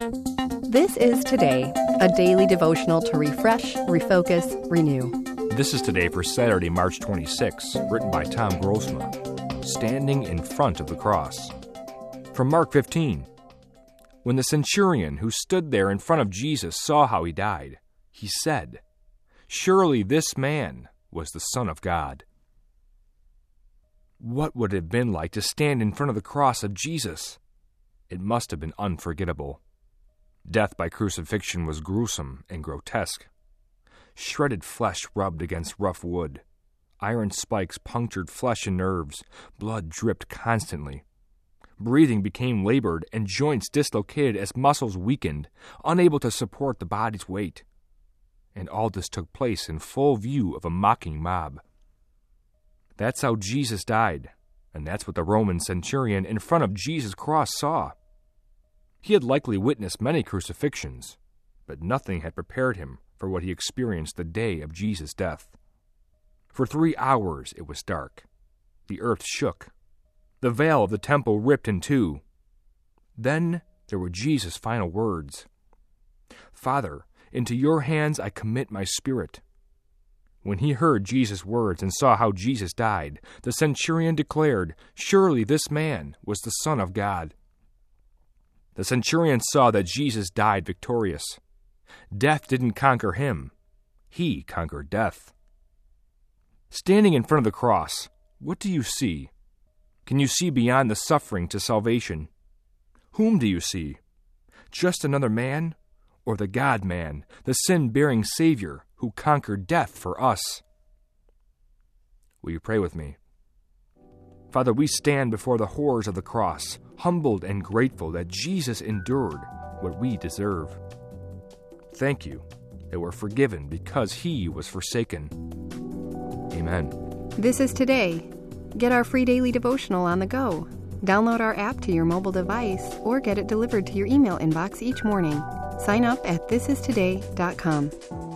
This is Today, a daily devotional to refresh, refocus, renew. This is Today for Saturday, March 26, written by Tom Grossma. Standing in front of the cross. From Mark 15. When the centurion who stood there in front of Jesus saw how he died, he said, "Surely this man was the Son of God." What would it have been like to stand in front of the cross of Jesus? It must have been unforgettable. Death by crucifixion was gruesome and grotesque. Shredded flesh rubbed against rough wood. Iron spikes punctured flesh and nerves. Blood dripped constantly. Breathing became labored and joints dislocated as muscles weakened, unable to support the body's weight. And all this took place in full view of a mocking mob. That's how Jesus died, and that's what the Roman centurion in front of Jesus' cross saw. He had likely witnessed many crucifixions, but nothing had prepared him for what he experienced the day of Jesus' death. For 3 hours it was dark. The earth shook. The veil of the temple ripped in two. Then there were Jesus' final words. "Father, into your hands I commit my spirit." When he heard Jesus' words and saw how Jesus died, the centurion declared, "Surely this man was the Son of God." The centurion saw that Jesus died victorious. Death didn't conquer him. He conquered death. Standing in front of the cross, what do you see? Can you see beyond the suffering to salvation? Whom do you see? Just another man? Or the God-man, the sin-bearing Savior who conquered death for us? Will you pray with me? Father, we stand before the horrors of the cross, humbled and grateful that Jesus endured what we deserve. Thank you that we're forgiven because he was forsaken. Amen. This is Today. Get our free daily devotional on the go. Download our app to your mobile device or get it delivered to your email inbox each morning. Sign up at thisistoday.com.